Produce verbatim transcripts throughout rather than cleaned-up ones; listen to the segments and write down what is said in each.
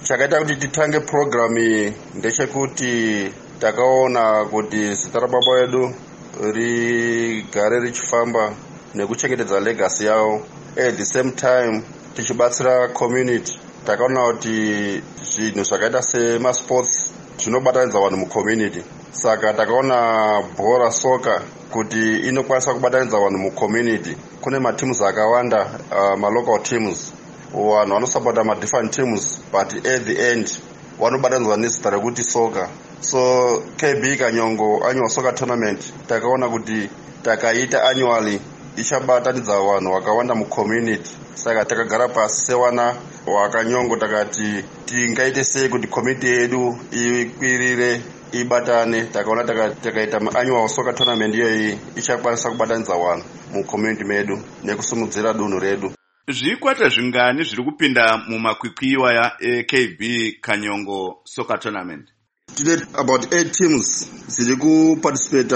chakaita kuti titange program iyi ndechekuti takaona kuti zita rababa vedu rigare richifamba nekuchengetedza legacy yavo. At the same time tichibatsira community. Takaona kuti zvinhu zvakaita semasports zvinobatanidza vanhu mucommunity. Saka takaona bhora soka kuti inokwanisa kubatanidza vanhu mucommunity. Kune mateams akawanda, uh, malocal teams. Vanhu vanosapota madifferent teams, but at the end vanobatanidzwa nezita rekuti soka. So K B Kanyongo annual soccer tournament takaona kuti takaita annually ichabatanidza vanhu vakawanda mucommunity. Saka takagara pasi sevana vaKanyongo takati tingaite sei kuti community yedu ikwirire ibatane. Takaona takaita annual soccer tournament iyoyi ichakwanisa kubatanidza vanhu mucommunity medu nekusimudzira dunhu redu. Zvikwata zvingani zviri kupinda mumakwikwiwa ya K B Kanyongo soccer tournament? Tine about eight teams ziri kuparticipate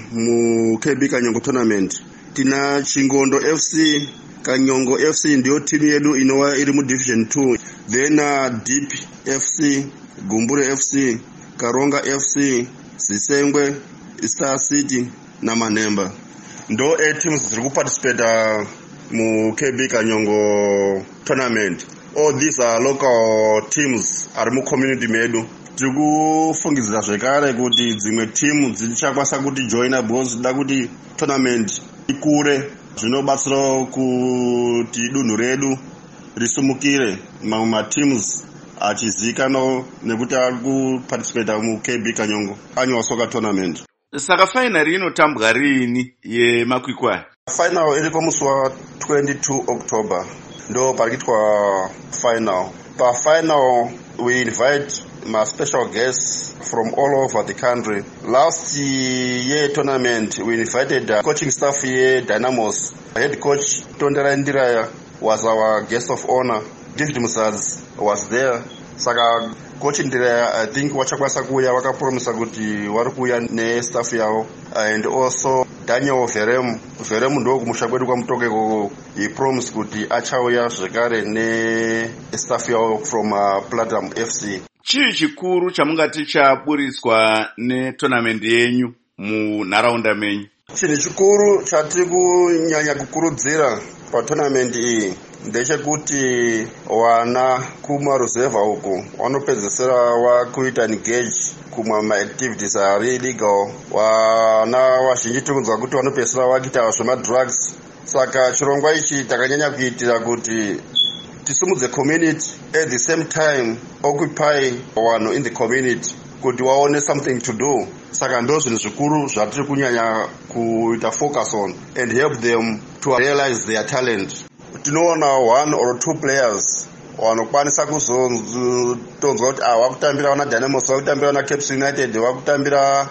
mu K B Kanyongo tournament. Tina Chingondo F C, Kanyongo F C ndiyo team yedu inowa iri mu division two. Then uh, Deep F C, Gumbure F C, Karonga F C, Sisengwe, Star City na Manemba. Ndo eight teams ziri kuparticipate uh, mu K B Kanyongo tournament. All these are local teams ari mu community medu. Tiri kufungidzira zvekare kuti dzimwe team dzichakwanisa kuti joina because da kuti tournament ikure, zvinobatsira kuti dunhu redu risumukire. Mamwe mateams achizikanwa nekuti ari kuparticipate mu K B Kanyongo annual soccer tournament. Saka final inotambwa rini yemakwikwi? Final iri pamusi wa twenty-two October ndo parikuitwa final. Pa final we invite my special guests from all over the country. Last year tournament we invited the coaching staff here, Dynamos. Head coach Tondera Ndiraya was our guest of honor. David Musaz was there. Saka coach Ndiraya, I think wachakwanisa kuya vakapromisa kuti vari kuya nestaff yavo. And also Daniel Verem. Verem ndo kumusha kwedu kwamutoke ko he promised kuti achauya zvekare nestaff yavo from uh, Platinum F C. Chii chikuru chamungati chaburiswa netournament yenyu munharaunda menyu? Chinhu chikuru chatiri kunyanya kukurudzira patournament iyi ndechekuti vana kumaruzevha uku vanopedzesera vakuita engage kumwe maactivities ari illegal. Vana vazhinji tirikunzwa kuti vanopedzesera vakuita zvemadrugs. Saka chirongwa ichi takanyanya kuitira kuti tisimudze community, at the same time occupy vanhu in the community kuti vaone something to do. Saka ndo zvinhu zvikuru zvatiri kunyanya kuita focus on and help them to realize their talent. Tinoona one or two players vanokwanisa kuzotonzwa kuti ah vakutambira wana Dynamos, vakutambira wana Caps United, vakutambira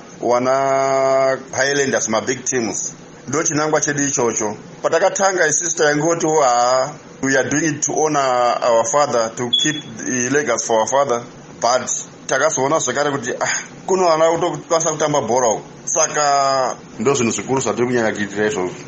wana Highlanders, ma big teams. Ndo chinangwa chedu ichocho. Patakatanga isusu taingoti ah we are doing it to honor our father, to keep the legacy for our father, but takazoona zvekare kuti ah kuno vana kutokwanisa kutamba bhora. Saka ndo zvinhu zvikuru zvatiri kunyanya kuitira izvozvo.